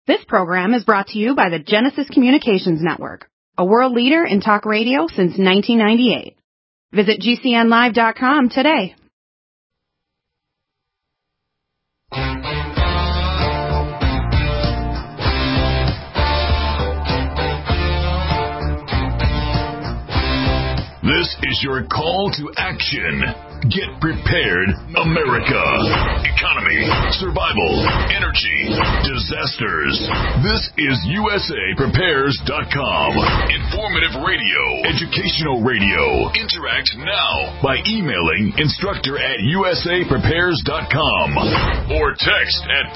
This program is brought to you by the Genesis Communications Network, a world leader in talk radio since 1998. Visit GCNlive.com today. This is your call to action. Get prepared, America. Economy, survival, energy, disasters. This is USAPrepares.com. Informative radio, educational radio. Interact now by emailing instructor@USAPrepares.com or text at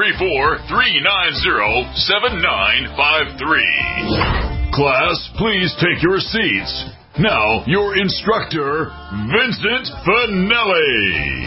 434-390-7953. Class, please take your seats. Now, your instructor, Vincent Finelli.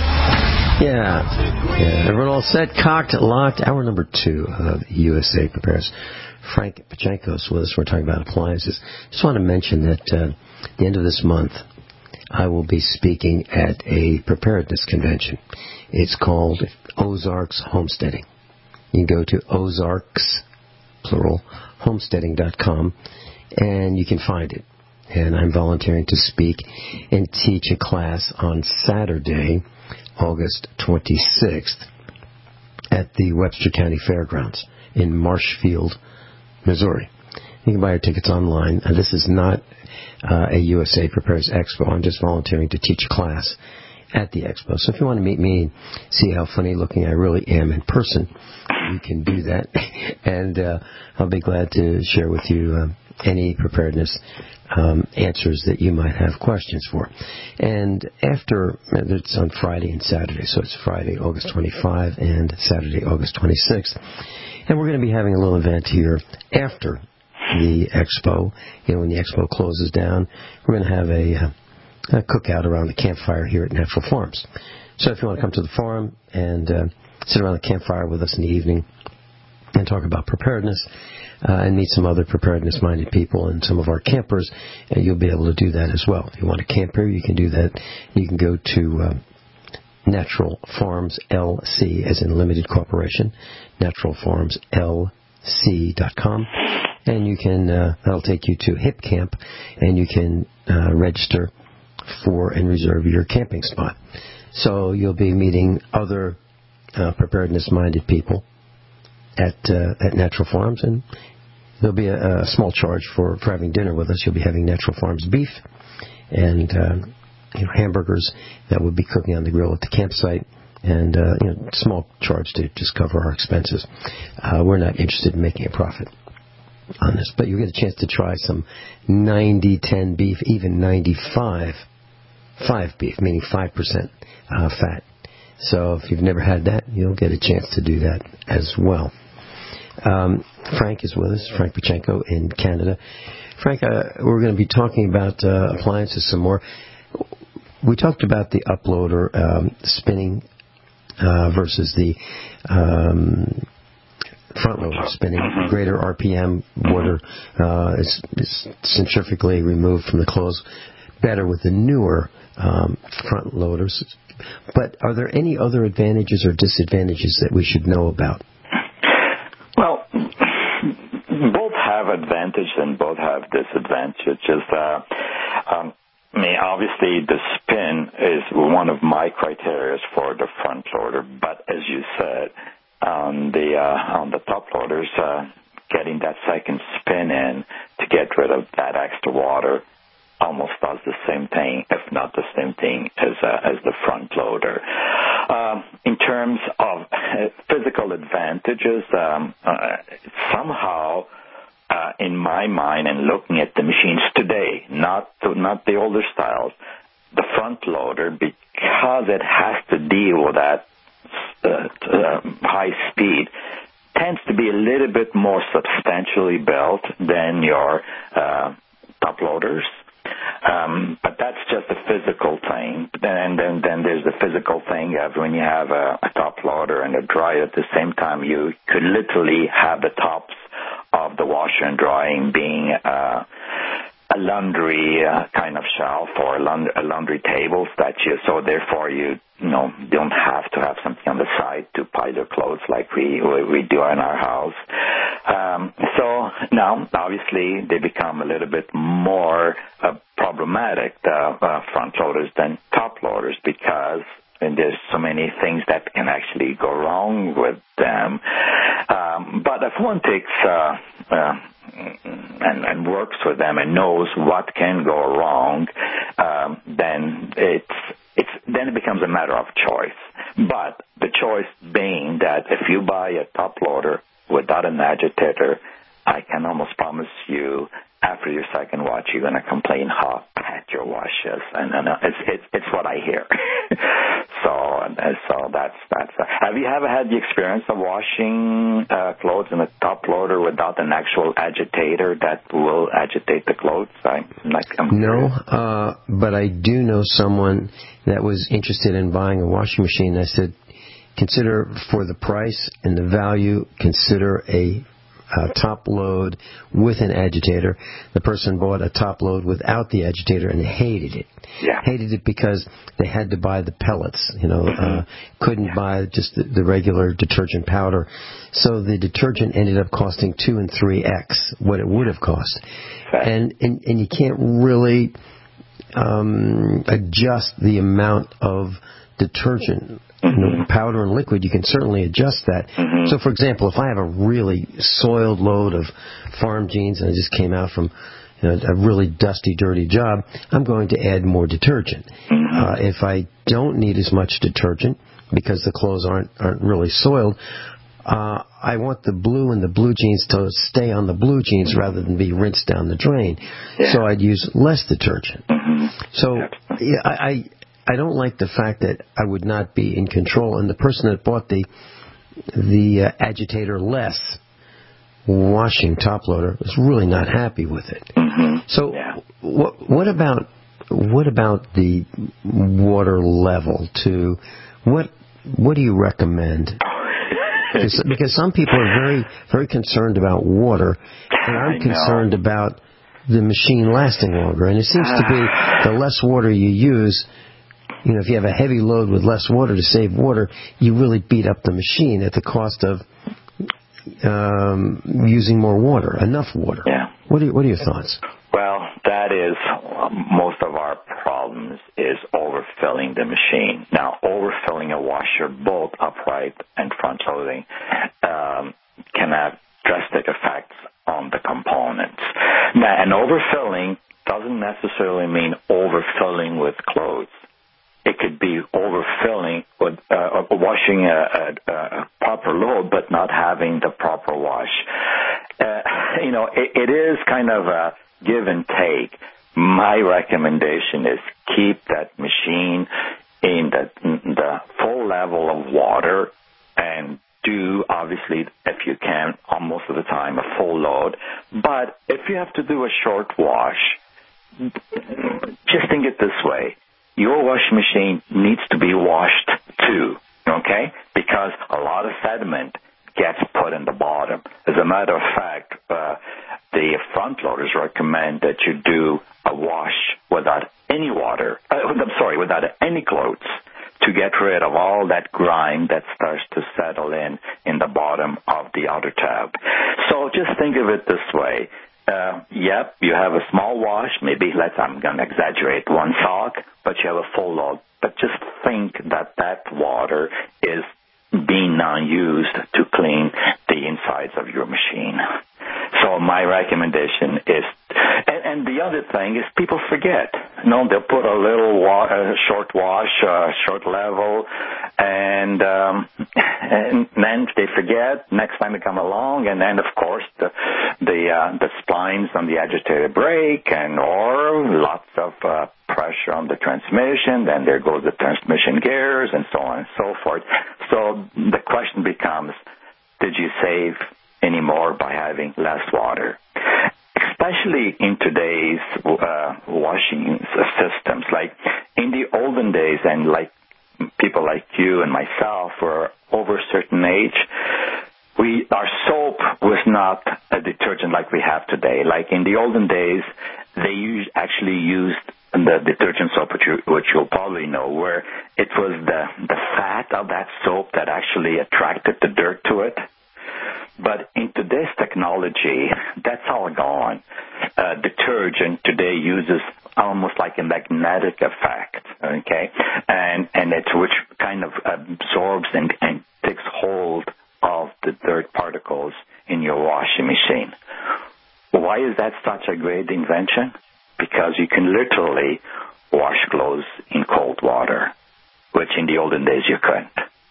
Yeah. Everyone all set, cocked, locked. Hour number 2 of USA Prepares. Frank Pachenko is with us. We're talking about appliances. Just want to mention that at the end of this month, I will be speaking at a preparedness convention. It's called Ozarks Homesteading. You can go to Ozarks, plural, homesteading.com, and you can find it. And I'm volunteering to speak and teach a class on Saturday, August 26th, at the Webster County Fairgrounds in Marshfield, Missouri. You can buy your tickets online. This is not a USA Prepares Expo. I'm just volunteering to teach a class at the expo. So if you want to meet me and see how funny looking I really am in person, you can do that. And I'll be glad to share with you any preparedness answers that you might have questions for. And after, it's on Friday and Saturday, so it's Friday, August 25, and Saturday, August 26th. And we're going to be having a little event here after the expo. When the expo closes down, we're going to have a cookout around the campfire here at Natural Farms. So if you want to come to the farm and sit around the campfire with us in the evening and talk about preparedness, and meet some other preparedness-minded people and some of our campers, and you'll be able to do that as well. If you want to camp here, you can do that. You can go to Natural Farms LC, as in Limited Corporation, naturalfarmslc.com, and you can that'll take you to Hip Camp, and you can register for and reserve your camping spot. So you'll be meeting other preparedness-minded people at Natural Farms, and there'll be a small charge for having dinner with us. You'll be having Natural Farms beef and hamburgers that we'll be cooking on the grill at the campsite, and small charge to just cover our expenses. We're not interested in making a profit on this, but you'll get a chance to try some 90-10 beef, even 95-5 beef, meaning 5% fat. So if you've never had that, you'll get a chance to do that as well. Frank is with us, Frank Pachenko in Canada. Frank, we're going to be talking about appliances some more. We talked about the uploader spinning versus the front loader spinning. Greater RPM, water is centrifugally removed from the clothes. Better with the newer front loaders. But are there any other advantages or disadvantages that we should know about? Well, both have advantages and both have disadvantages. Obviously, the spin is one of my criteria for the front loader. But as you said, on the top loaders, getting that second spin in to get rid of that extra water almost does the same thing, if not the same thing, as the front loader. In terms of physical advantages, somehow, in my mind, and looking at the machines today, not the older styles, the front loader, because it has to deal with that high speed, tends to be a little bit more substantially built than your top loaders. But that's just a physical thing. And then there's the physical thing of when you have a top loader and a dryer at the same time, you could literally have the tops of the washer and drying being laundry kind of shelf or a laundry table so therefore you don't have to have something on the side to pile your clothes like we do in our house. So now, obviously, they become a little bit more problematic, the front loaders, than top loaders, because there's so many things that can actually go wrong with them. But if one takes and works with them and knows what can go wrong, then it becomes a matter of choice. But the choice being that if you buy a top loader without an agitator, I can almost promise you after your second wash, you're going to complain how bad your wash is, and it's what I hear. So that's. Have you ever had the experience of washing clothes in a top loader without an actual agitator that will agitate the clothes? No, but I do know someone that was interested in buying a washing machine. I said, consider for the price and the value, consider a top load with an agitator. The person bought a top load without the agitator and hated it. Yeah. Hated it because they had to buy the pellets, couldn't buy just the regular detergent powder. So the detergent ended up costing 2 and 3x what it would have cost. Right. And you can't really adjust the amount of detergent. Powder and liquid, you can certainly adjust that. So, for example, if I have a really soiled load of farm jeans and I just came out from a really dusty, dirty job, I'm going to add more detergent. If I don't need as much detergent because the clothes aren't really soiled, I want the blue and the blue jeans to stay on the blue jeans rather than be rinsed down the drain. Yeah. So I'd use less detergent. So I don't like the fact that I would not be in control, and the person that bought the agitator less washing top loader was really not happy with it. So what about the water level? What do you recommend? Because some people are very, very concerned about water, and I'm concerned about the machine lasting longer. And it seems to be the less water you use, if you have a heavy load with less water to save water, you really beat up the machine at the cost of using more water, enough water. Yeah. What are your thoughts? Well, that is most of our problems is overfilling the machine. Now, overfilling a washer, both upright and front loading, can have drastic effects on the components. Now, and overfilling doesn't necessarily mean overfilling with clothes. It could be overfilling with washing a proper load, but not having the proper wash. It is kind of a give and take. My recommendation is keep that machine in the full level of water and do, obviously, if you can, most of the time, a full load. But if you have to do a short wash, just think it this way. Your washing machine needs to be washed too, okay? Because a lot of sediment gets put in the bottom. As a matter of fact, the front loaders recommend that you do a wash without any water, without any clothes, to get rid of all that grime that starts to settle in the bottom of the outer tub. So just think of it this way. You have a small wash, maybe I'm going to exaggerate, one sock, but you have a full load. But just think that water is being now used to clean the insides of your machine. So my recommendation is, and the other thing is people forget. They'll put a little short wash, short level, and then they forget. Next time they come along, and then of course the splines on the agitator break, or lots of pressure on the transmission. Then there goes the transmission gears, and so on and so forth. So the question becomes, did you save any more by having less water? Especially in today's washing systems. Like in the olden days, and like people like you and myself were over a certain age, our soap was not a detergent like we have today. Like in the olden days, they actually used the detergent soap, which you'll probably know, where it was the fat of that soap that actually attracted the dirt to it. But in today's technology, that's all gone. Detergent today uses almost like a magnetic effect, okay? And it's which kind of absorbs and takes hold of the dirt particles in your washing machine. Why is that such a great invention? Because you can literally wash clothes in cold water, which in the olden days you couldn't.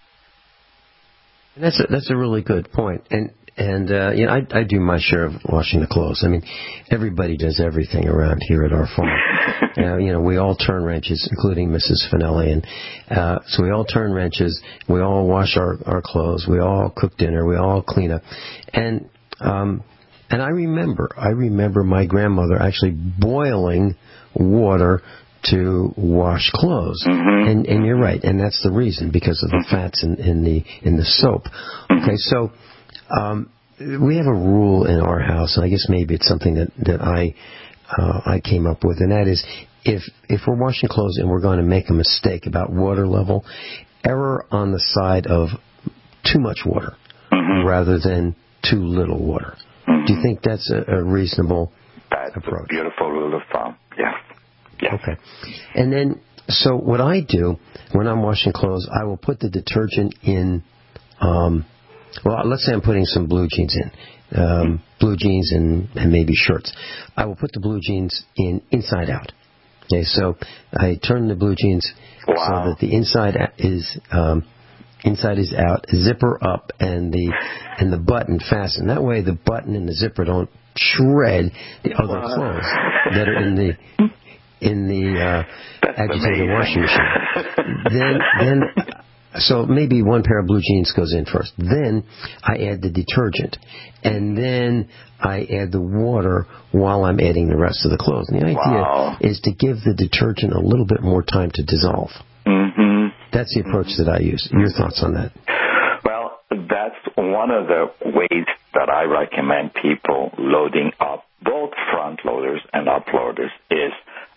That's a really good point. And you know, I do my share of washing the clothes. I mean, everybody does everything around here at our farm. You know, we all turn wrenches, including Mrs. Finelli, and so we all turn wrenches. We all wash our clothes. We all cook dinner. We all clean up. And I remember my grandmother actually boiling water to wash clothes. Mm-hmm. And you're right, and that's the reason, because of the fats in the soap. Okay, so we have a rule in our house, and I guess maybe it's something that I came up with, and that is if we're washing clothes and we're going to make a mistake about water level, err on the side of too much water rather than too little water. Do you think that's a reasonable approach? That's a beautiful rule of thumb, yeah. Okay. And then, so what I do when I'm washing clothes, I will put the detergent in, well, let's say I'm putting some blue jeans in, blue jeans and maybe shirts. I will put the blue jeans in inside out. Okay, so I turn the blue jeans so that the inside is out, zipper up, and the button fastened. That way the button and the zipper don't shred the other clothes that are in the agitated washing machine. Then so maybe one pair of blue jeans goes in first. Then I add the detergent, and then I add the water while I'm adding the rest of the clothes. And the idea is to give the detergent a little bit more time to dissolve. Mm-hmm. That's the approach that I use. Your thoughts on that? Well, that's one of the ways that I recommend people loading up, both front loaders and up loaders, is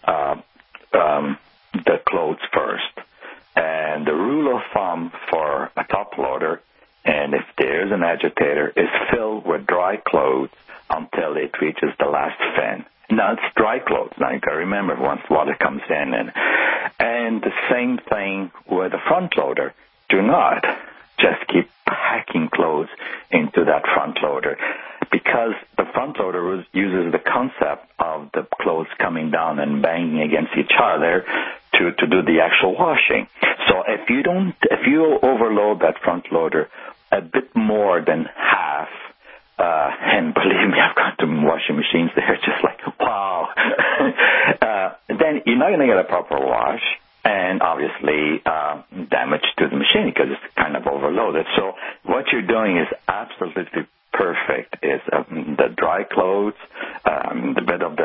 the clothes first. And the rule of thumb for a top loader, and if there's an agitator, is fill with dry clothes until it reaches the last fin. Now, it's dry clothes. Now, you got to remember once water comes in. And the same thing with a front loader. Do not just keep packing clothes into that front loader, because the front loader uses the concept of the clothes coming down and banging against each other to do the actual washing. So if you overload that front loader a bit more than half, and believe me, I've got some washing machines there, just like, wow, then you're not going to get a proper wash, and obviously damage to the machine because it's kind of overloaded. So what you're doing is absolutely perfect. Is the dry clothes, the bit of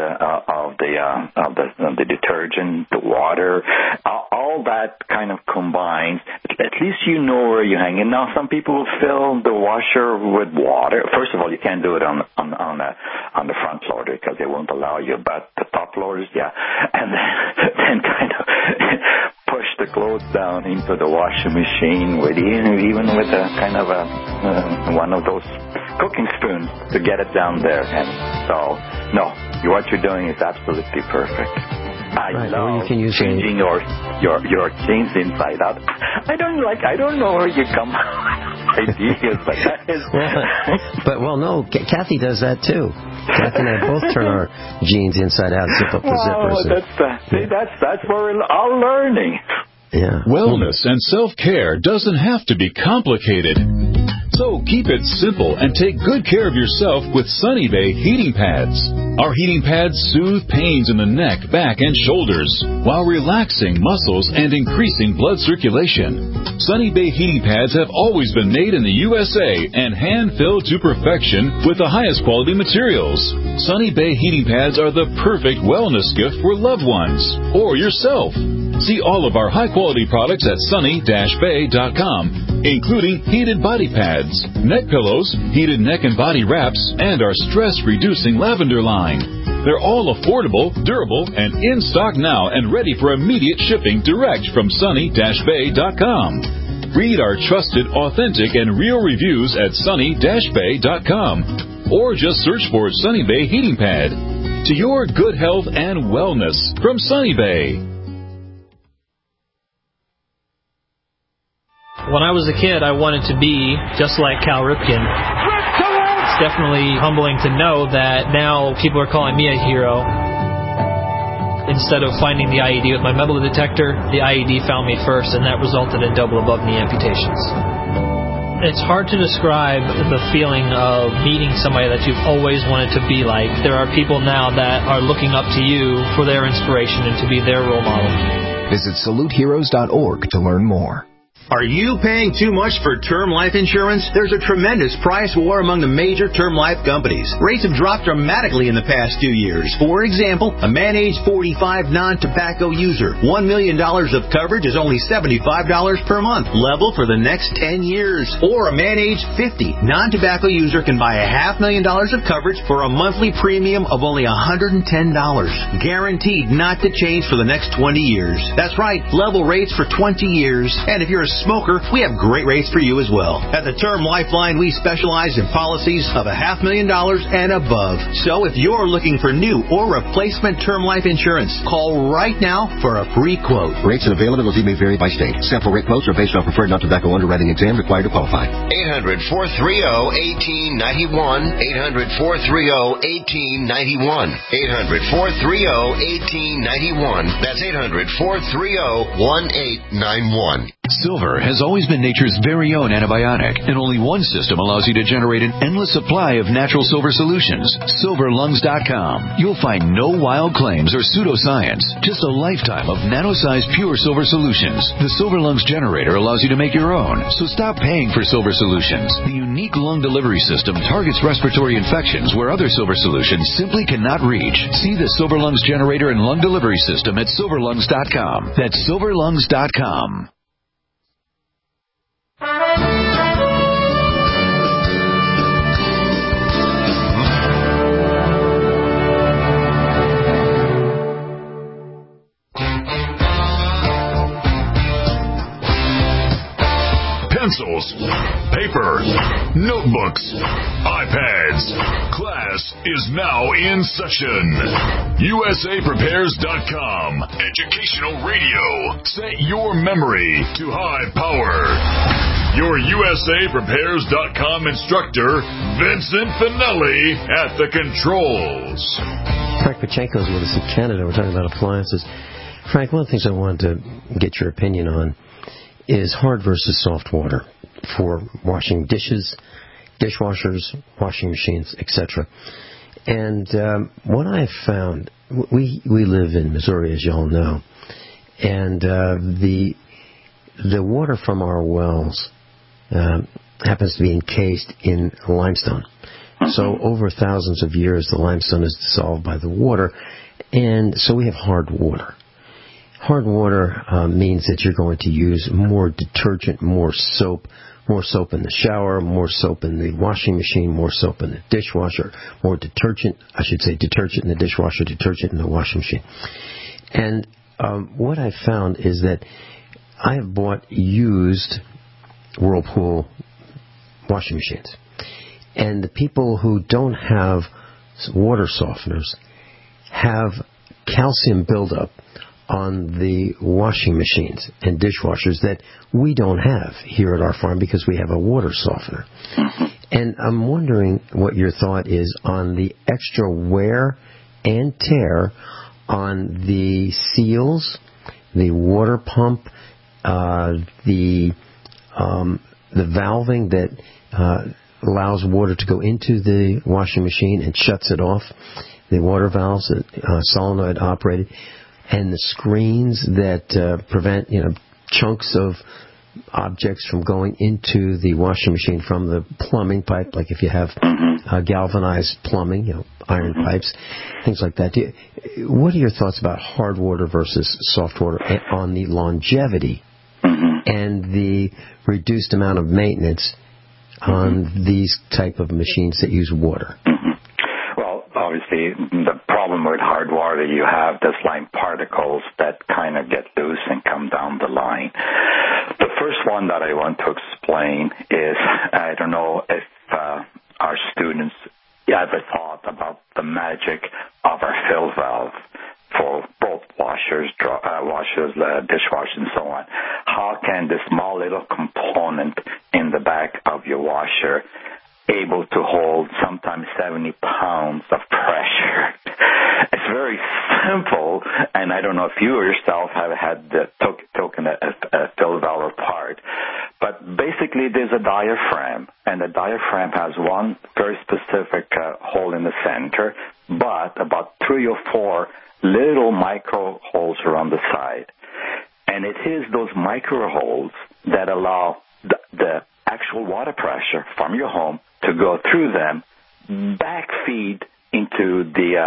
the detergent, the water, all that kind of combines. At least you know where you're hanging. Now, some people will fill the washer with water. First of all, you can't do it on the front loader because they won't allow you. But the top loaders, yeah, and then kind of push the clothes down into the washing machine with even with a kind of one of those cooking spoons to get it down there. And so, no, what you're doing is absolutely perfect. I love changing your jeans inside out. I don't know where you come up with ideas, but that is. No, Kathy does that too. Kathy and I both turn our jeans inside out, zip up the zippers. That's where we're all learning. Yeah. Wellness and self-care doesn't have to be complicated. So keep it simple and take good care of yourself with Sunny Bay heating pads. Our heating pads soothe pains in the neck, back, and shoulders while relaxing muscles and increasing blood circulation. Sunny Bay heating pads have always been made in the USA and hand-filled to perfection with the highest quality materials. Sunny Bay heating pads are the perfect wellness gift for loved ones or yourself. See all of our high-quality products at sunny-bay.com, including heated body pads, neck pillows, heated neck and body wraps, and our stress-reducing lavender line. They're all affordable, durable, and in stock now and ready for immediate shipping direct from sunny-bay.com. Read our trusted, authentic, and real reviews at sunny-bay.com. Or just search for Sunny Bay Heating Pad. To your good health and wellness from Sunny Bay. When I was a kid, I wanted to be just like Cal Ripken. It's definitely humbling to know that now people are calling me a hero. Instead of finding the IED with my metal detector, the IED found me first, and that resulted in double above-knee amputations. It's hard to describe the feeling of meeting somebody that you've always wanted to be like. There are people now that are looking up to you for their inspiration and to be their role model. Visit SaluteHeroes.org to learn more. Are you paying too much for term life insurance? There's a tremendous price war among the major term life companies. Rates have dropped dramatically in the past 2 years. For example, a man age 45 non-tobacco user, $1 million of coverage is only $75 per month, level for the next 10 years. Or a man age 50 non-tobacco user can buy $500,000 of coverage for a monthly premium of only $110, guaranteed not to change for the next 20 years. That's right, level rates for 20 years. And if you're a smoker, we have great rates for you as well. At the Term Lifeline, we specialize in policies of $500,000 and above. So if you're looking for new or replacement term life insurance, call right now for a free quote. Rates and availability may vary by state. Sample rate quotes are based on preferred non-tobacco underwriting exam required to qualify. 800-430-1891. 800-430-1891. 800-430-1891. That's 800-430-1891. Silver has always been nature's very own antibiotic, and only one system allows you to generate an endless supply of natural silver solutions. SilverLungs.com. You'll find no wild claims or pseudoscience, just a lifetime of nano-sized pure silver solutions. The Silver Lungs generator allows you to make your own, so stop paying for silver solutions. The unique lung delivery system targets respiratory infections where other silver solutions simply cannot reach. See the Silver Lungs generator and lung delivery system at SilverLungs.com. That's SilverLungs.com. Pencils, paper, notebooks, iPads. Class is now in session. USAPrepares.com. Educational radio. Set your memory to high power. Your USAPrepares.com instructor, Vincent Finelli, at the controls. Frank Pachenko is with us in Canada. We're talking about appliances. Frank, one of the things I wanted to get your opinion on is hard versus soft water for washing dishes, dishwashers, washing machines, etc. And what I've found, we live in Missouri, as you all know, and the water from our wells happens to be encased in limestone. So over thousands of years, the limestone is dissolved by the water, and so we have hard water. Hard water means that you're going to use more detergent, more soap in the shower, more soap in the washing machine, more soap in the dishwasher, more detergent in the dishwasher, detergent in the washing machine. And what I found is that I have bought used Whirlpool washing machines. And the people who don't have water softeners have calcium buildup on the washing machines and dishwashers that we don't have here at our farm because we have a water softener. And I'm wondering what your thought is on the extra wear and tear on the seals, the water pump, the valving that allows water to go into the washing machine and shuts it off, the water valves, solenoid operated, and the screens that prevent chunks of objects from going into the washing machine from the plumbing pipe, like if you have galvanized plumbing, iron pipes, things like that. What are your thoughts about hard water versus soft water on the longevity and the reduced amount of maintenance on these type of machines that use water? Well, obviously, the problem with hard water, you have the slime particles that kind of get loose and come down the line. The first one that I want to explain is, I don't know if our students ever thought about the magic of our fill valve for both washers, dishwashers, and so on. How can this small little component in the back of your washer able to hold sometimes 70 pounds of pressure? It's very simple, and I don't know if you yourself have had taken a fill valve apart, but basically there's a diaphragm, and the diaphragm has one very specific hole in the center, but about 3 or 4 little micro holes around the side. And it is those micro holes that allow the actual water pressure from your home to go through them, backfeed into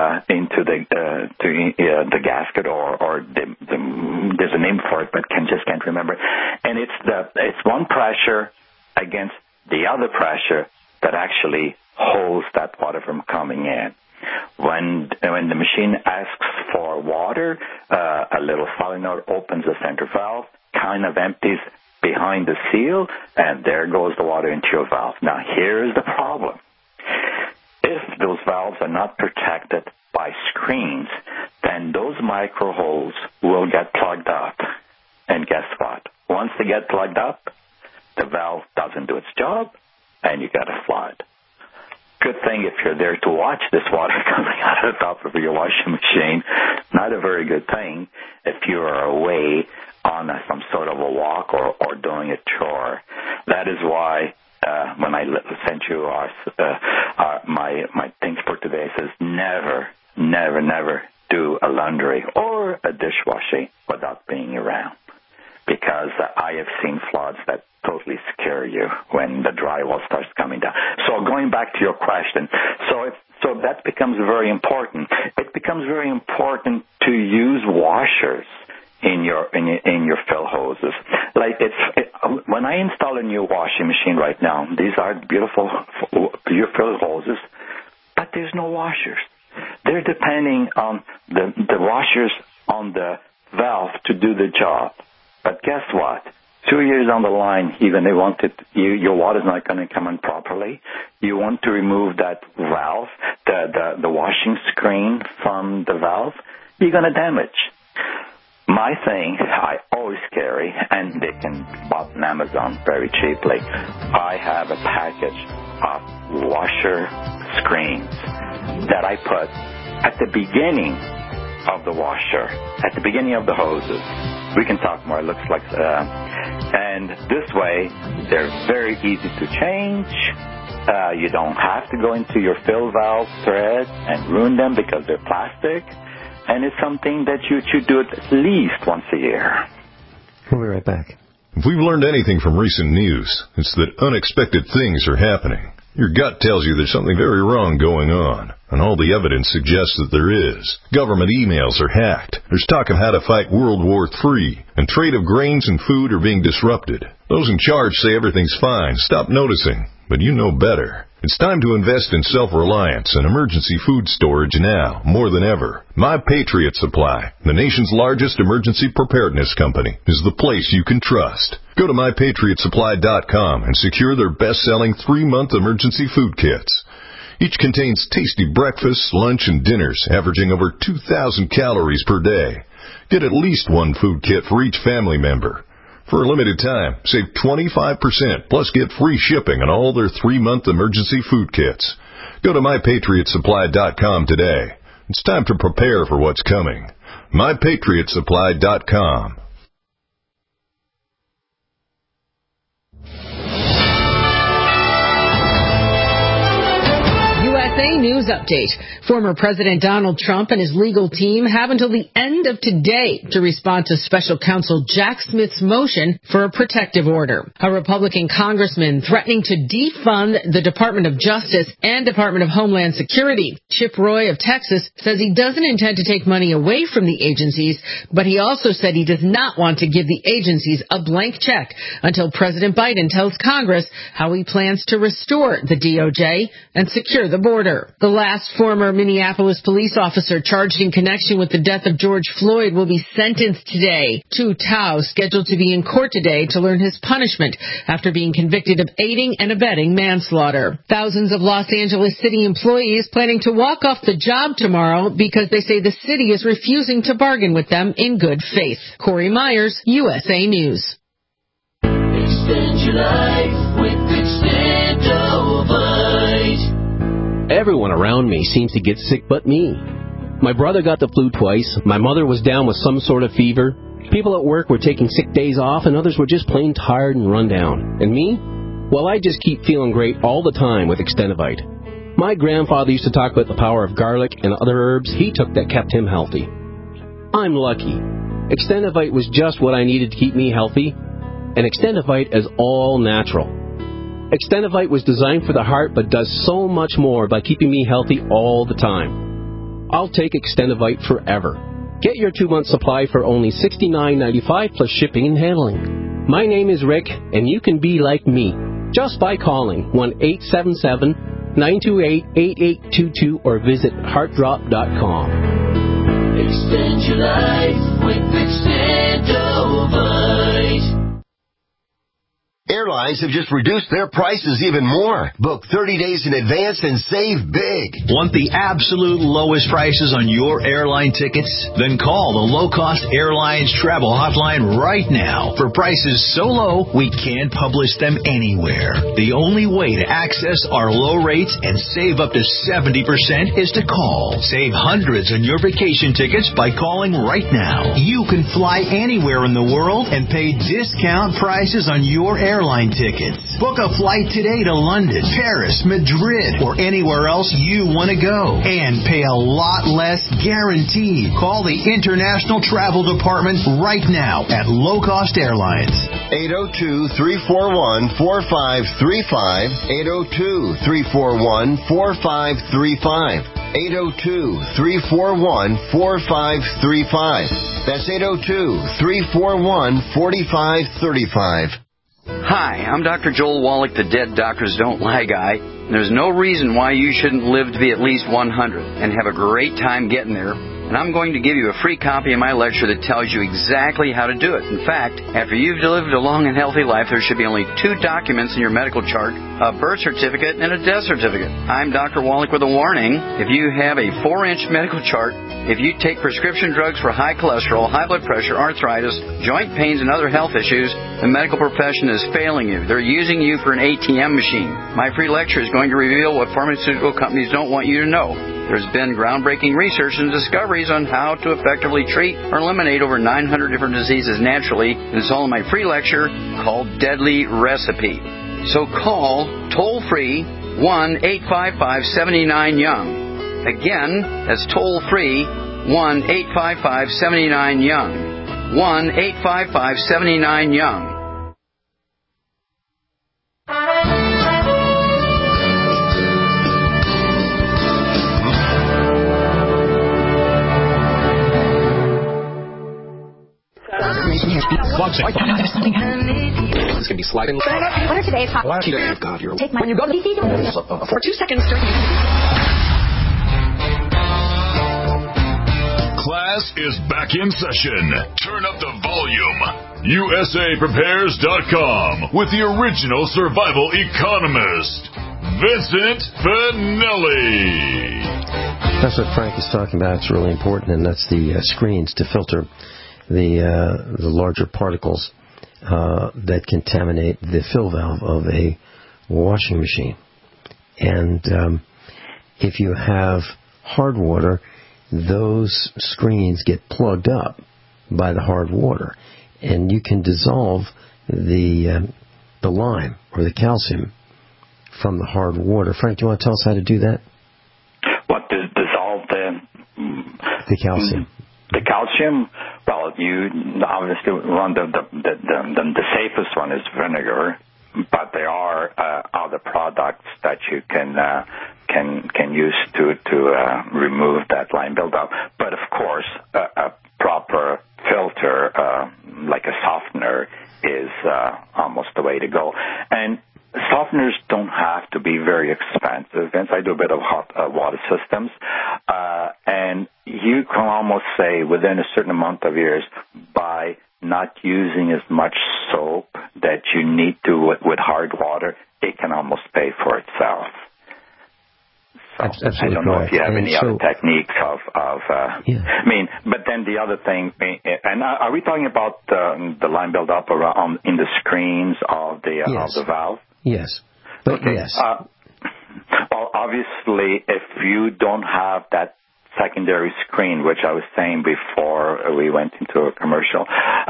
the gasket or there's a name for it, but just can't remember. And it's one pressure against the other pressure that actually holds that water from coming in. When the machine asks for water, a little solenoid opens the center valve, kind of empties behind the seal, and there goes the water into your valve. Now, here's the problem. If those valves are not protected by screens, then those micro holes will get plugged up. And guess what? Once they get plugged up, the valve doesn't do its job, and you got a flood. Good thing if you're there to watch this water coming out of the top of your washing machine. Not a very good thing if you are away on some sort of a walk or doing a chore. That is why when I sent you my things for today, says never do a laundry or a dishwashing without being around. Because I have seen floods that totally scare you when the drywall starts coming down. So going back to your question, so that becomes very important. It becomes very important to use washers in your fill hoses. Like when I install a new washing machine right now, these are beautiful fill hoses, but there's no washers. They're depending on the washers on the valve to do the job. But guess what? 2 years down the line, even they wanted your water's not going to come in properly. You want to remove that valve, the washing screen from the valve, you're going to damage. My thing, I always carry, and they can buy on Amazon very cheaply. I have a package of washer screens that I put at the beginning of the washer, at the beginning of the hoses. We can talk more, it looks like, and this way, they're very easy to change. You don't have to go into your fill valve thread and ruin them because they're plastic. And it's something that you should do at least once a year. We'll be right back. If we've learned anything from recent news, it's that unexpected things are happening. Your gut tells you there's something very wrong going on, and all the evidence suggests that there is. Government emails are hacked. There's talk of how to fight World War III, and trade of grains and food are being disrupted. Those in charge say everything's fine. Stop noticing, but you know better. It's time to invest in self-reliance and emergency food storage now, more than ever. My Patriot Supply, the nation's largest emergency preparedness company, is the place you can trust. Go to MyPatriotSupply.com and secure their best-selling 3-month emergency food kits. Each contains tasty breakfasts, lunch, and dinners, averaging over 2,000 calories per day. Get at least one food kit for each family member. For a limited time, save 25%, plus get free shipping on all their 3-month emergency food kits. Go to MyPatriotSupply.com today. It's time to prepare for what's coming. MyPatriotSupply.com. USA News Update. Former President Donald Trump and his legal team have until the end of today to respond to Special Counsel Jack Smith's motion for a protective order. A Republican congressman threatening to defund the Department of Justice and Department of Homeland Security. Chip Roy of Texas says he doesn't intend to take money away from the agencies, but he also said he does not want to give the agencies a blank check until President Biden tells Congress how he plans to restore the DOJ and secure the border. order. The last former Minneapolis police officer charged in connection with the death of George Floyd will be sentenced today. Tu Tao scheduled to be in court today to learn his punishment after being convicted of aiding and abetting manslaughter. Thousands of Los Angeles City employees planning to walk off the job tomorrow because they say the city is refusing to bargain with them in good faith. Corey Myers, USA News. Extend your life with Extendovite. Everyone around me seems to get sick but me. My brother got the flu twice. My mother was down with some sort of fever. People at work were taking sick days off, and others were just plain tired and run down. And me? Well, I just keep feeling great all the time with Extendovite. My grandfather used to talk about the power of garlic and other herbs he took that kept him healthy. I'm lucky. Extendovite was just what I needed to keep me healthy, and Extendovite is all natural. Extendovite was designed for the heart but does so much more by keeping me healthy all the time. I'll take Extendovite forever. Get your 2-month supply for only $69.95 plus shipping and handling. My name is Rick, and you can be like me just by calling 1-877-928-8822 or visit heartdrop.com. Extend your life with Extendovite. Airlines have just reduced their prices even more. Book 30 days in advance and save big. Want the absolute lowest prices on your airline tickets? Then call the Low Cost Airlines Travel Hotline right now. For prices so low, we can't publish them anywhere. The only way to access our low rates and save up to 70% is to call. Save hundreds on your vacation tickets by calling right now. You can fly anywhere in the world and pay discount prices on your airline tickets. Book a flight today to London, Paris, Madrid, or anywhere else you want to go. And pay a lot less guaranteed. Call the International Travel Department right now at Low Cost Airlines. 802-341-4535. 802-341-4535. 802-341-4535. That's 802-341-4535. Hi, I'm Dr. Joel Wallach, the Dead Doctors Don't Lie guy. There's no reason why you shouldn't live to be at least 100 and have a great time getting there. And I'm going to give you a free copy of my lecture that tells you exactly how to do it. In fact, after you've lived a long and healthy life, there should be only 2 documents in your medical chart, a birth certificate and a death certificate. I'm Dr. Wallach with a warning. If you have a 4-inch medical chart, if you take prescription drugs for high cholesterol, high blood pressure, arthritis, joint pains, and other health issues, the medical profession is failing you. They're using you for an ATM machine. My free lecture is going to reveal what pharmaceutical companies don't want you to know. There's been groundbreaking research and discoveries on how to effectively treat or eliminate over 900 different diseases naturally. And it's all in my free lecture called Deadly Recipe. So call toll-free 1-855-79-YOUNG. Again, that's toll-free 1-855-79-YOUNG. 1-855-79-YOUNG. This can be sliding. What are today's hot? Take my. When you go to the for 2 seconds. Class is back in session. Turn up the volume. USAPrepares.com with the original survival economist, Vincent Finelli. That's what Frank is talking about. It's really important, and that's the screens to filter the larger particles that contaminate the fill valve of a washing machine. And if you have hard water, those screens get plugged up by the hard water, and you can dissolve the lime or the calcium from the hard water. Frank, do you want to tell us how to do that? What, to dissolve the calcium? The calcium? Well, you obviously run the safest one is vinegar, but there are other products that you can use to remove that lime buildup. But of course, a proper filter, like a softener, is almost the way to go. And softeners don't have to be very expensive. Vince, I do a bit of hot water systems, and you can almost say within a certain amount of years, by not using as much soap that you need to with hard water, it can almost pay for itself. So Absolutely I don't know correct. if you have and any other techniques of I mean, but then the other thing, and are we talking about the line buildup around in the screens of the valve? Yes. But okay. yes. Well, obviously, if you don't have that secondary screen, which I was saying before we went into a commercial,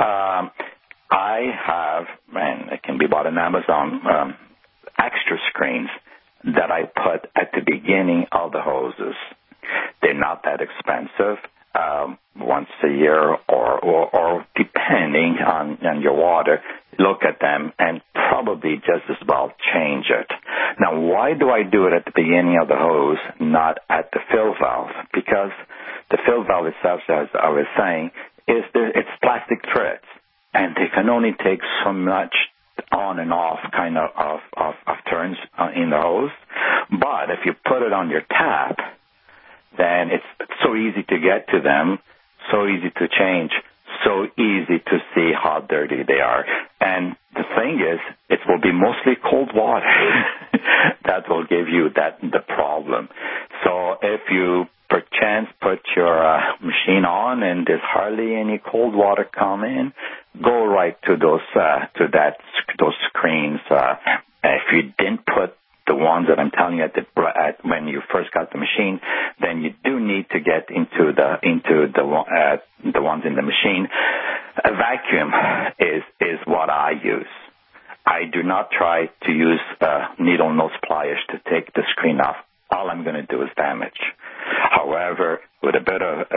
I have, and it can be bought on Amazon, extra screens that I put at the beginning of the hoses. They're not that expensive. Once a year or depending on your water, look at them and probably just as well change it. Now, why do I do it at the beginning of the hose, not at the fill valve? Because the fill valve itself, as I was saying, it's plastic threads, and they can only take so much on and off kind of turns in the hose. But if you put it on your tap, then it's so easy to get to them, so easy to change, so easy to see how dirty they are. And the thing is, it will be mostly cold water that will give you the problem. So if you perchance put your machine on and there's hardly any cold water come in, go right to those screens. If you didn't put the ones that I'm telling you when you first got the machine, then you do need to get into the ones in the machine. A vacuum is what I use. I do not try to use needle nose pliers to take the screen off. All I'm going to do is damage. However, with a bit of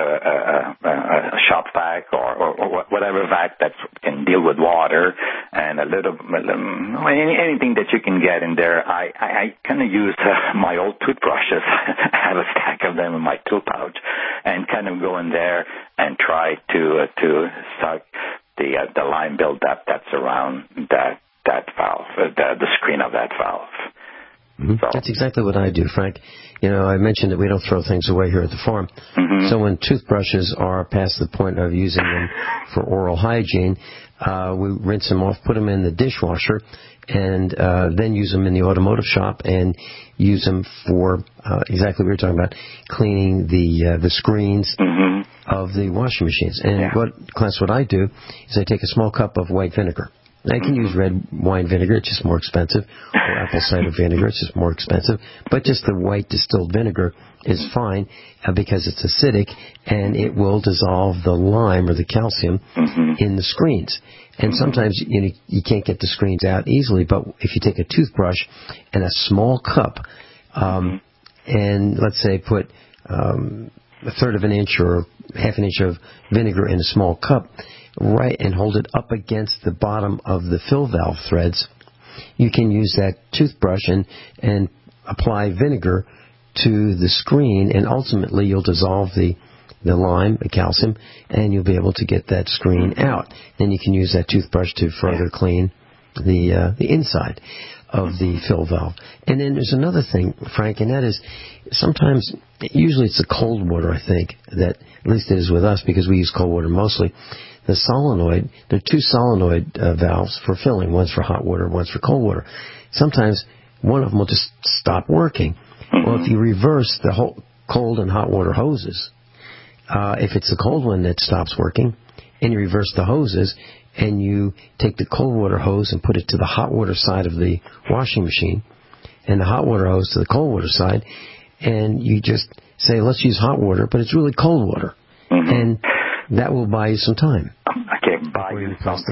a shop vac or whatever vac that can deal with water and a little anything that you can get in there, I kind of use my old toothbrushes. I have a stack of them in my tool pouch, and kind of go in there and try to suck the line buildup that's around that valve, the screen of that valve. Mm-hmm. So. That's exactly what I do, Frank. You know, I mentioned that we don't throw things away here at the farm. Mm-hmm. So when toothbrushes are past the point of using them for oral hygiene, we rinse them off, put them in the dishwasher, and then use them in the automotive shop and use them for exactly what we were talking about, cleaning the screens of the washing machines. And what I do is I take a small cup of white vinegar. I can use red wine vinegar, it's just more expensive, or apple cider vinegar, it's just more expensive. But just the white distilled vinegar is fine because it's acidic and it will dissolve the lime or the calcium in the screens. And sometimes you can't get the screens out easily, but if you take a toothbrush and a small cup, and let's say put a third of an inch or half an inch of vinegar in a small cup, right, and hold it up against the bottom of the fill valve threads, you can use that toothbrush and apply vinegar to the screen, and ultimately you'll dissolve the lime, the calcium, and you'll be able to get that screen out. Then you can use that toothbrush to further clean the inside of the fill valve. And then there's another thing, Frank, and that is sometimes, usually it's the cold water, I think, that at least it is with us because we use cold water mostly. The solenoid, there are two solenoid valves for filling. One's for hot water, one's for cold water. Sometimes one of them will just stop working. Well, if you reverse the whole cold and hot water hoses, if it's the cold one that stops working, and you reverse the hoses, and you take the cold water hose and put it to the hot water side of the washing machine, and the hot water hose to the cold water side, and you just say, let's use hot water, but it's really cold water. And that will buy you some time. Okay, buy you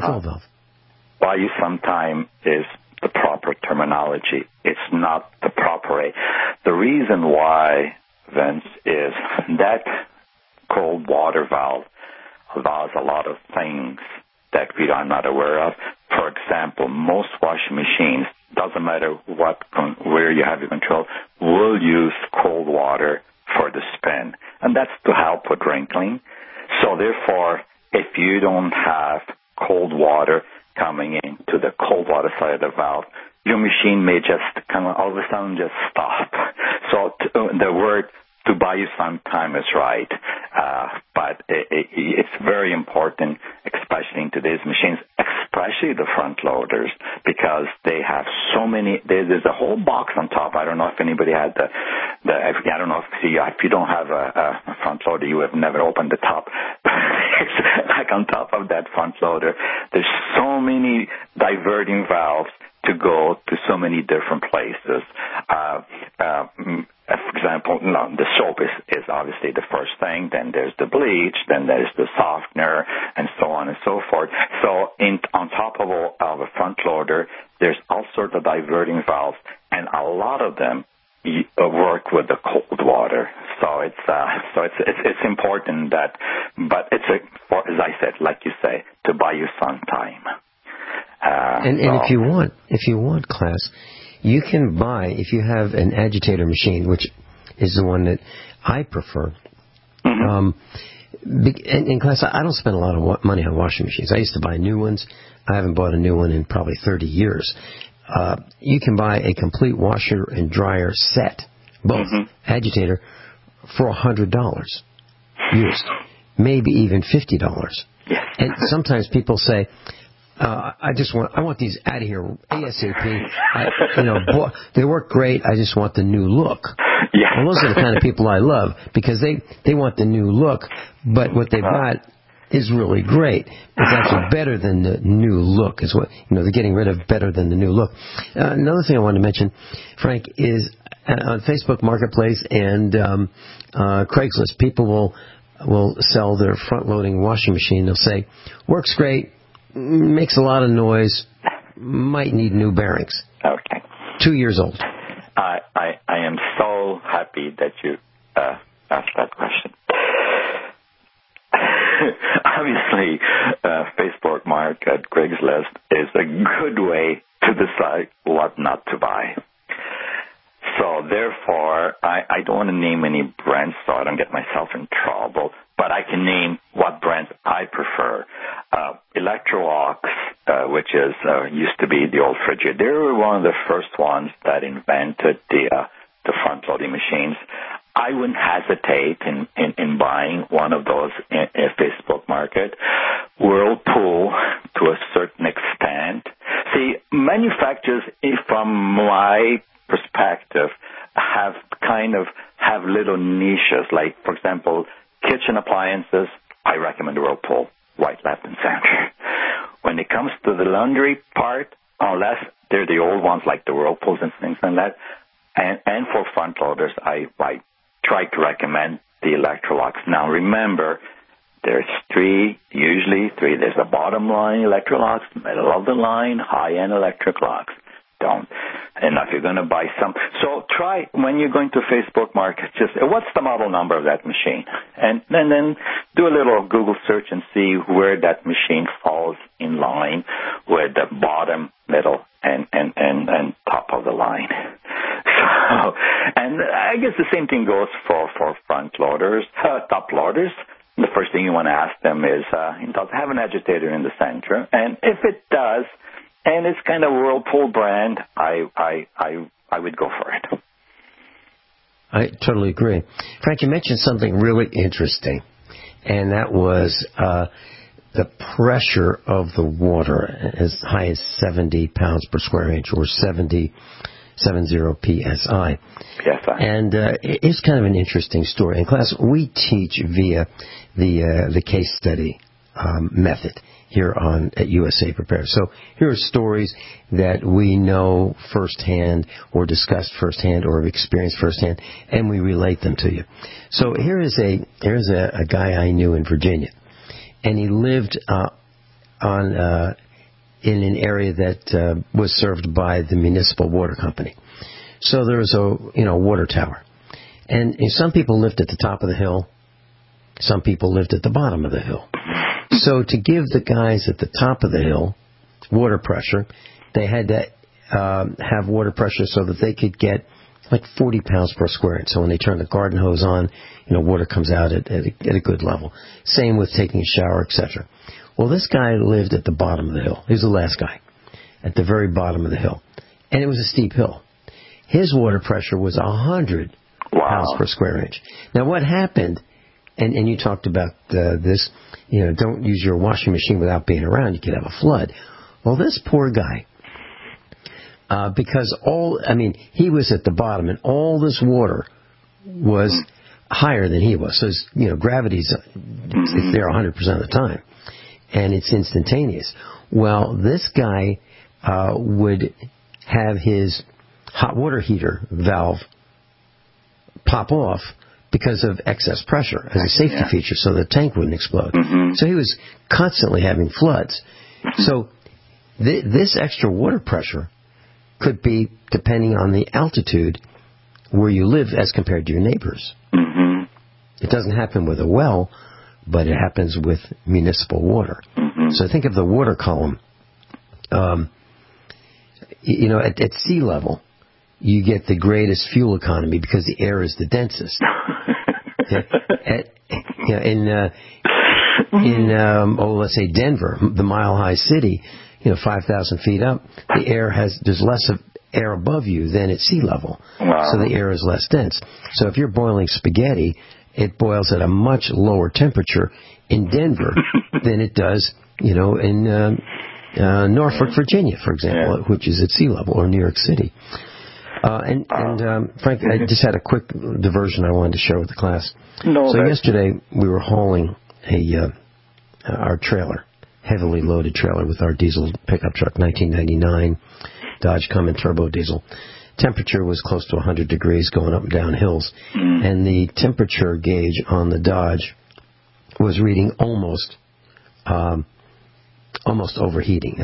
some time is the proper terminology. It's not the proper way. The reason why, Vince, is that cold water valve allows a lot of things that we are not aware of. For example, most washing machines, doesn't matter where you have your control, will use cold water for the spin. And that's to help with wrinkling. So therefore, if you don't have cold water coming into the cold water side of the valve, your machine may just kind of all of a sudden just stop. So the word to buy you some time is right, but it's very important, especially in today's machines, especially the front loaders, because they have so many. There's a whole box on top. I don't know if anybody had I don't know if you don't have a front loader, you have never opened the top. Like on top of that front loader, there's so many diverting valves to go to so many different places. For example, the soap is obviously the first thing, then there's the bleach, then there's the softener, and so on and so forth. So on top of a front loader, there's all sorts of diverting valves, and a lot of them work with the cold water. So it's important that, but as I said, like you say, to buy you some time. And if you want, class, you can buy, if you have an agitator machine, which is the one that I prefer. Mm-hmm. In class, I don't spend a lot of money on washing machines. I used to buy new ones. I haven't bought a new one in probably 30 years. You can buy a complete washer and dryer set, both agitator, for $100 used, maybe even $50. And sometimes people say, I want these out of here ASAP. They work great. I just want the new look. Yeah. Well, those are the kind of people I love, because they want the new look, but what they've got is really great. It's actually better than the new look. Is what they're getting rid of, better than the new look. Another thing I wanted to mention, Frank, is on Facebook Marketplace and Craigslist, people will sell their front-loading washing machine. They'll say, works great, makes a lot of noise, might need new bearings. Okay. 2 years old. I am so happy that you asked that question. Obviously, Facebook Market, Craigslist is a good way to decide what not to buy. So therefore, I don't want to name any brands so I don't get myself in trouble, but I can name what brands I prefer. Electrolux, which used to be the old Frigidaire, they were one of the first ones that invented the front-loading machines. I wouldn't hesitate in buying one of those in Facebook Market. Whirlpool, to a certain extent. See, manufacturers, from my perspective, have little niches. Like, for example, kitchen appliances, I recommend Whirlpool, right, left, and center. When it comes to the laundry part, unless they're the old ones like the Whirlpools and things like that, and for front loaders, I try to recommend the Electrolux. Now, remember, there's usually three. There's a bottom line Electrolux, middle of the line, high-end Electrolux. And if you're going to buy some, so try, when you're going to Facebook Market, just what's the model number of that machine? And then do a little Google search and see where that machine falls in line with the bottom, middle, and top of the line. So, and I guess the same thing goes for front loaders, top loaders. The first thing you want to ask them is, does it have an agitator in the center? And if it does, and it's kind of Whirlpool brand, I would go for it. I totally agree. Frank, you mentioned something really interesting, and that was the pressure of the water as high as 70 pounds per square inch, or 70 PSI. And it's kind of an interesting story. In class, we teach via the case study method here at USA Prepares. So here are stories that we know firsthand, or discussed firsthand, or have experienced firsthand, and we relate them to you. So here's a guy I knew in Virginia, and he lived in an area that was served by the municipal water company. So there was a water tower, and some people lived at the top of the hill, some people lived at the bottom of the hill. So to give the guys at the top of the hill water pressure, they had to have water pressure so that they could get like 40 pounds per square inch. So when they turn the garden hose on, water comes out at a good level. Same with taking a shower, etc. Well, this guy lived at the bottom of the hill. He was the last guy, at the very bottom of the hill. and it was a steep hill. His water pressure was 100 pounds per square inch. Now, what happened, and you talked about this, don't use your washing machine without being around. You could have a flood. Well, this poor guy, because he was at the bottom, and all this water was higher than he was. So, gravity's it's there 100% of the time, and it's instantaneous. Well, this guy would have his hot water heater valve pop off because of excess pressure as a safety feature, so the tank wouldn't explode. So he was constantly having floods. So this extra water pressure could be depending on the altitude where you live as compared to your neighbors. It doesn't happen with a well, but it happens with municipal water. So think of the water column. At sea level, you get the greatest fuel economy because the air is the densest. Let's say Denver, the mile-high city, 5,000 feet up, there's less of air above you than at sea level. So the air is less dense. So if you're boiling spaghetti, it boils at a much lower temperature in Denver than it does, in Norfolk, Virginia, for example, which is at sea level, or New York City. Frank, I just had a quick diversion I wanted to share with the class. Yesterday we were hauling our trailer, heavily loaded trailer with our diesel pickup truck, 1999 Dodge Cummin turbo diesel. Temperature was close to 100 degrees going up and down hills, and the temperature gauge on the Dodge was reading almost overheating.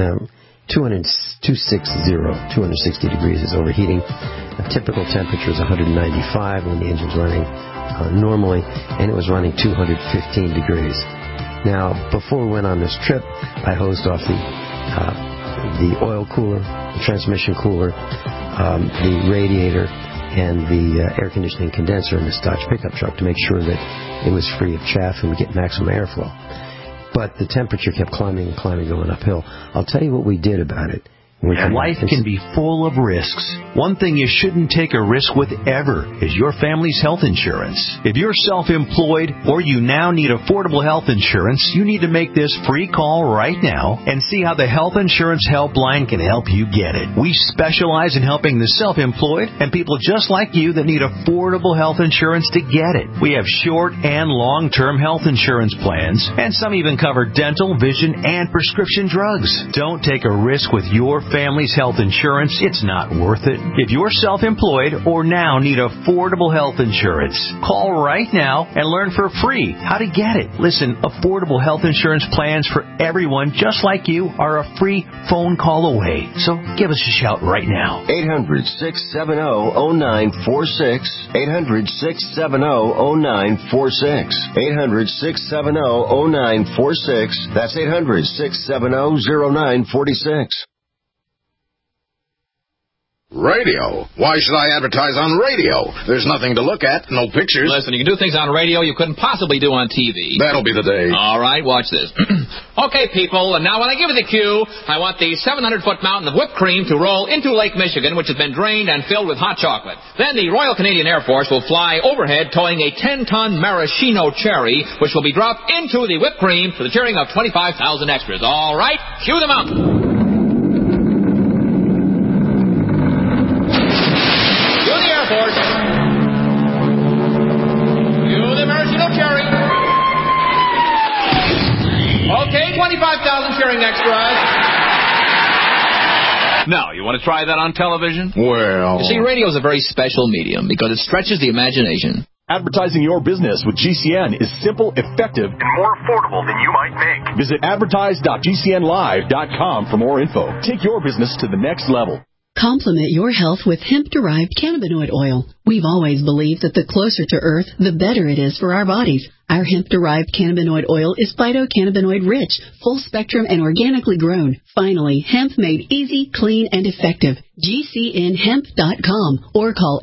260 degrees is overheating. A typical temperature is 195 when the engine's running normally, and it was running 215 degrees. Now, before we went on this trip, I hosed off the oil cooler, the transmission cooler, the radiator, and the air conditioning condenser in this Dodge pickup truck to make sure that it was free of chaff and we get maximum airflow. But the temperature kept climbing and climbing, going uphill. I'll tell you what we did about it. Life can be full of risks. One thing you shouldn't take a risk with ever is your family's health insurance. If you're self-employed or you now need affordable health insurance, you need to make this free call right now and see how the Health Insurance Helpline can help you get it. We specialize in helping the self-employed and people just like you that need affordable health insurance to get it. We have short and long-term health insurance plans, and some even cover dental, vision, and prescription drugs. Don't take a risk with your family's health insurance. It's not worth it. If you're self-employed or now need affordable health insurance, call right now and learn for free how to get it. Listen, affordable health insurance plans for everyone just like you are a free phone call away. So give us a shout right now. 800-670-0946. 800-670-0946. 800-670-0946. That's 800-670-0946. Radio? Why should I advertise on radio? There's nothing to look at, no pictures. Listen, you can do things on radio you couldn't possibly do on TV. That'll be the day. All right, watch this. Okay, people, and now when I give you the cue, I want the 700-foot mountain of whipped cream to roll into Lake Michigan, which has been drained and filled with hot chocolate. Then the Royal Canadian Air Force will fly overhead towing a 10-ton maraschino cherry, which will be dropped into the whipped cream to the cheering of 25,000 extras. All right, cue the mountain. Okay, 25,000 cheering extras. Now, you want to try that on television? Well... You see, radio is a very special medium because it stretches the imagination. Advertising your business with GCN is simple, effective, and more affordable than you might think. Visit advertise.gcnlive.com for more info. Take your business to the next level. Complement your health with hemp-derived cannabinoid oil. We've always believed that the closer to Earth, the better it is for our bodies. Our hemp-derived cannabinoid oil is phytocannabinoid-rich, full-spectrum, and organically grown. Finally, hemp made easy, clean, and effective. GCNhemp.com or call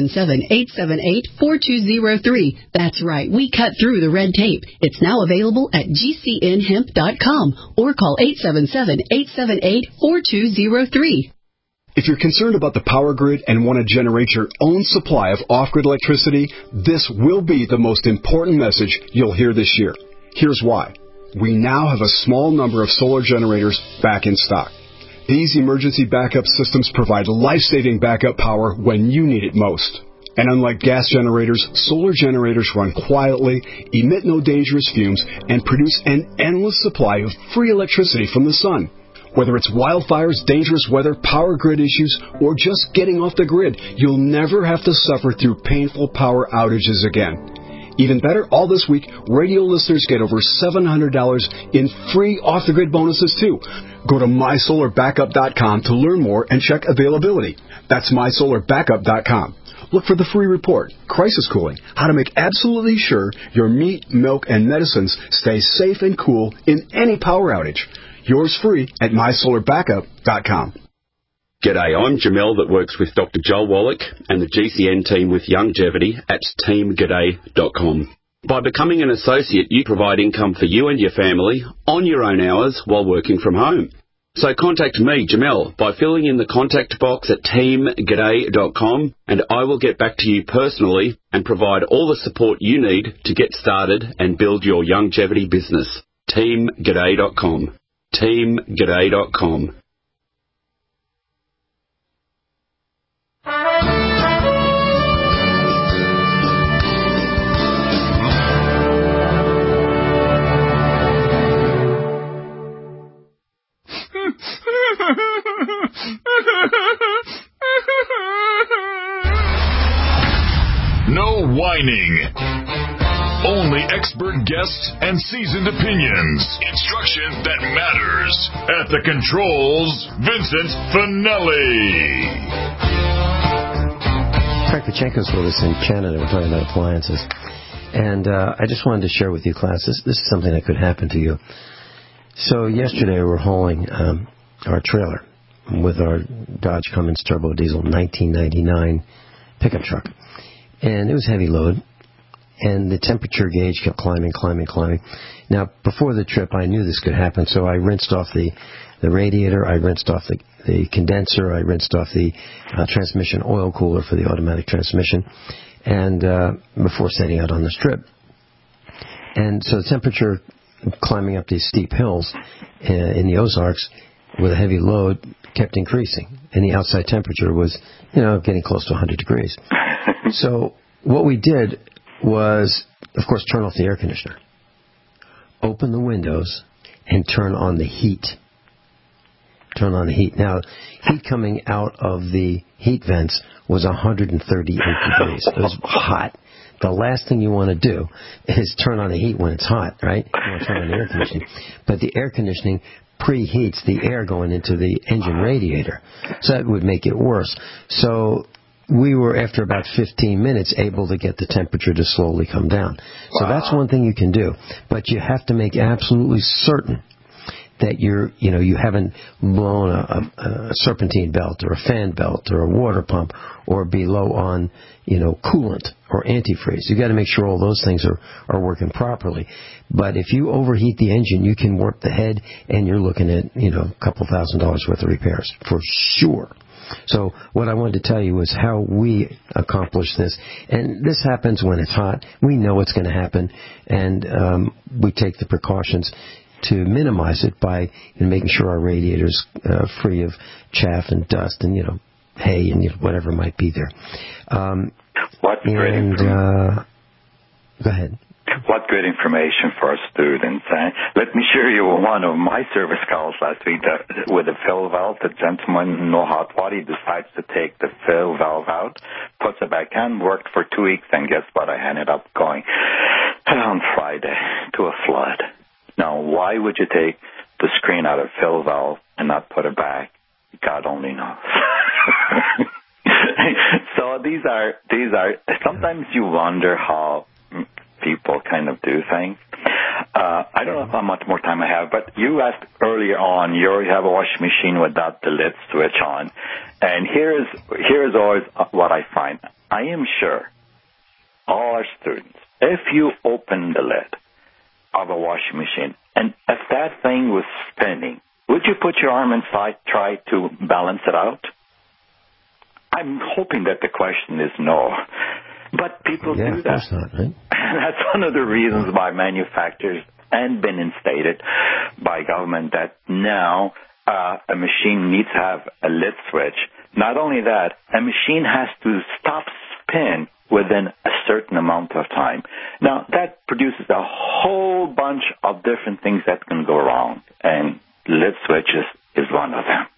877-878-4203. That's right, we cut through the red tape. It's now available at GCNhemp.com or call 877-878-4203. If you're concerned about the power grid and want to generate your own supply of off-grid electricity, this will be the most important message you'll hear this year. Here's why. We now have a small number of solar generators back in stock. These emergency backup systems provide life-saving backup power when you need it most. And unlike gas generators, solar generators run quietly, emit no dangerous fumes, and produce an endless supply of free electricity from the sun. Whether it's wildfires, dangerous weather, power grid issues, or just getting off the grid, you'll never have to suffer through painful power outages again. Even better, all this week, radio listeners get over $700 in free off-the-grid bonuses, too. Go to mysolarbackup.com to learn more and check availability. That's mysolarbackup.com. Look for the free report, Crisis Cooling, how to make absolutely sure your meat, milk, and medicines stay safe and cool in any power outage. Yours free at mysolarbackup.com. G'day, I'm Jamel that works with Dr. Joel Wallach and the GCN team with Longevity at teamg'day.com. By becoming an associate, you provide income for you and your family on your own hours while working from home. So contact me, Jamel, by filling in the contact box at teamg'day.com, and I will get back to you personally and provide all the support you need to get started and build your longevity business. teamg'day.com. teamg'day.com. No whining. Only expert guests and seasoned opinions. Instruction that matters. At the controls, Vincent Finelli. Frank Pachenko's with us in Canada. We're talking about appliances. And I just wanted to share with you, class, this is something that could happen to you. So yesterday we were hauling our trailer with our Dodge Cummins Turbo Diesel 1999 pickup truck. And it was heavy load. And the temperature gauge kept climbing. Now, before the trip, I knew this could happen, so I rinsed off the radiator, I rinsed off the condenser, I rinsed off the transmission oil cooler for the automatic transmission, and before setting out on this trip. And so the temperature climbing up these steep hills in the Ozarks with a heavy load kept increasing, and the outside temperature was, getting close to 100 degrees. So what we did was, of course, turn off the air conditioner, open the windows, and turn on the heat. Now, heat coming out of the heat vents was 138 degrees. It was hot. The last thing you want to do is turn on the heat when it's hot, right? You want to turn on the air conditioning. But the air conditioning preheats the air going into the engine radiator. So that would make it worse. So we were, after about 15 minutes, able to get the temperature to slowly come down. So that's one thing you can do. But you have to make absolutely certain that you haven't blown a serpentine belt or a fan belt or a water pump or be low on, coolant or antifreeze. You got to make sure all those things are working properly. But if you overheat the engine, you can warp the head, and you're looking at, a couple $1,000s worth of repairs for sure. So what I wanted to tell you is how we accomplish this. And this happens when it's hot. We know it's going to happen, and we take the precautions to minimize it by making sure our radiator's free of chaff and dust and, hay and whatever might be there. Go ahead. What great information for our students. Let me share you one of my service calls last week with the fill valve. The gentleman, no hot water, he decides to take the fill valve out, puts it back in, worked for 2 weeks, and guess what? I ended up going on Friday to a flood. Now, why would you take the screen out of fill valve and not put it back? God only knows. So these are. Sometimes you wonder how people kind of do things. I don't know how much more time I have, but you asked earlier on, you have a washing machine without the lid switch on. And here's always what I find. I am sure all our students, if you open the lid of a washing machine, and if that thing was spinning, would you put your arm inside, try to balance it out? I'm hoping that the question is no. But people do that. Of course not, right? That's one of the reasons why manufacturers and been instated by government that now a machine needs to have a lit switch. Not only that, a machine has to stop spin within a certain amount of time. Now, that produces a whole bunch of different things that can go wrong, and lit switches is one of them.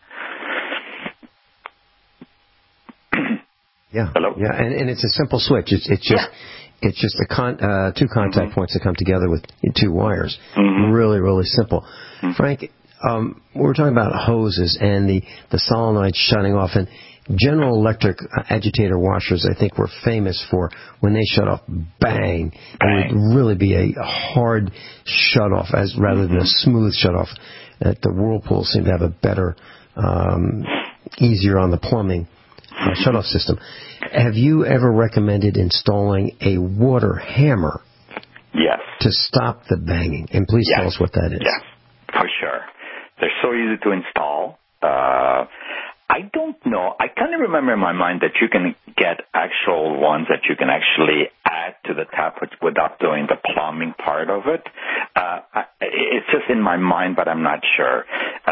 Yeah. Hello? Yeah, and it's a simple switch. It's just two contact points that come together with two wires. Really, really simple. Frank, we were talking about hoses and the solenoid shutting off, and General Electric agitator washers, I think, were famous for when they shut off, bang. It would really be a hard shut off rather than a smooth shut off. The Whirlpool seemed to have a better, easier on the plumbing shut-off system. Have you ever recommended installing a water hammer? Yes. To stop the banging? And please tell us what that is. Yes, for sure. They're so easy to install. I don't know. I kind of remember in my mind that you can get actual ones that you can actually add to the tap without doing the plumbing part of it. It's just in my mind, but I'm not sure.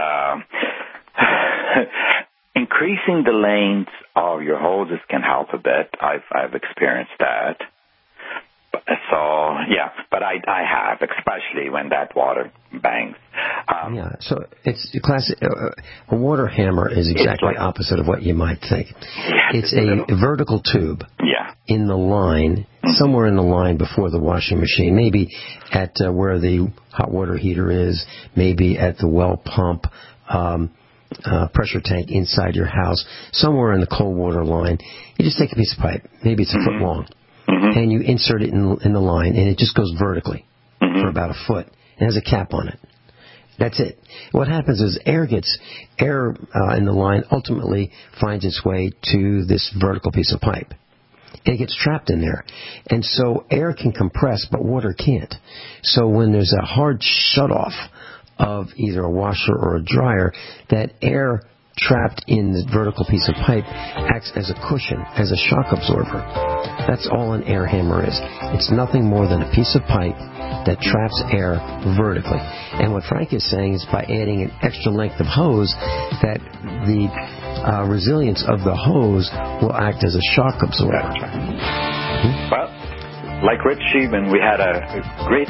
Increasing the length of your hoses can help a bit. I've experienced that. So, yeah, but I have, especially when that water bangs. So it's classic. A water hammer is exactly opposite of what you might think. It's a vertical tube in the line, somewhere in the line before the washing machine, maybe at where the hot water heater is, maybe at the well pump, pressure tank inside your house, somewhere in the cold water line. You just take a piece of pipe, maybe it's a foot long, and you insert it in the line, and it just goes vertically for about a foot. It has a cap on it. That's it. What happens is air in the line ultimately finds its way to this vertical piece of pipe. And it gets trapped in there. And so air can compress, but water can't. So when there's a hard shutoff of either a washer or a dryer, that air trapped in the vertical piece of pipe acts as a cushion, as a shock absorber. That's all an air hammer is. It's nothing more than a piece of pipe that traps air vertically. And what Frank is saying is by adding an extra length of hose, that the resilience of the hose will act as a shock absorber. That's right. Well, like Rich Sheeman, we had a great,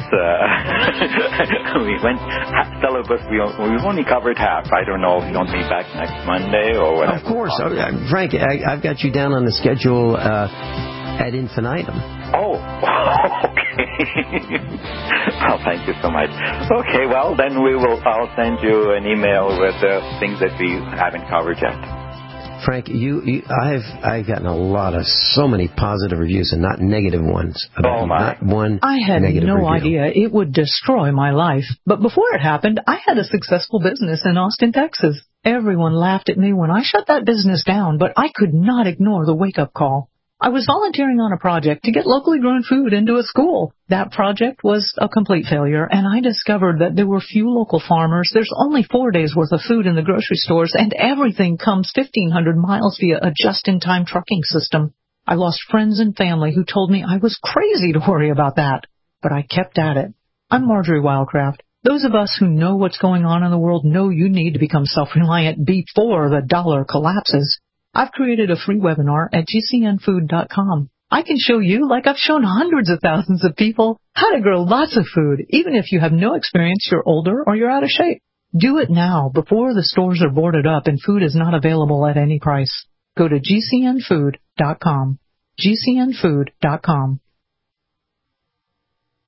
we went syllabus, we've only covered half. I don't know if you want me back next Monday or whatever. Of course. Frank, I've got you down on the schedule ad infinitum. Oh, okay. Well, thank you so much. Okay, well, then I'll send you an email with things that we haven't covered yet. Frank, I've gotten so many positive reviews and not negative ones about you. Not one I had negative no review. idea it would destroy my life. But before it happened, I had a successful business in Austin, Texas. Everyone laughed at me when I shut that business down, but I could not ignore the wake-up call. I was volunteering on a project to get locally grown food into a school. That project was a complete failure, and I discovered that there were few local farmers. There's only 4 days' worth of food in the grocery stores, and everything comes 1,500 miles via a just-in-time trucking system. I lost friends and family who told me I was crazy to worry about that, but I kept at it. I'm Marjorie Wildcraft. Those of us who know what's going on in the world know you need to become self-reliant before the dollar collapses. I've created a free webinar at GCNfood.com. I can show you, like I've shown hundreds of thousands of people, how to grow lots of food, even if you have no experience, you're older, or you're out of shape. Do it now, before the stores are boarded up and food is not available at any price. Go to GCNfood.com. GCNfood.com.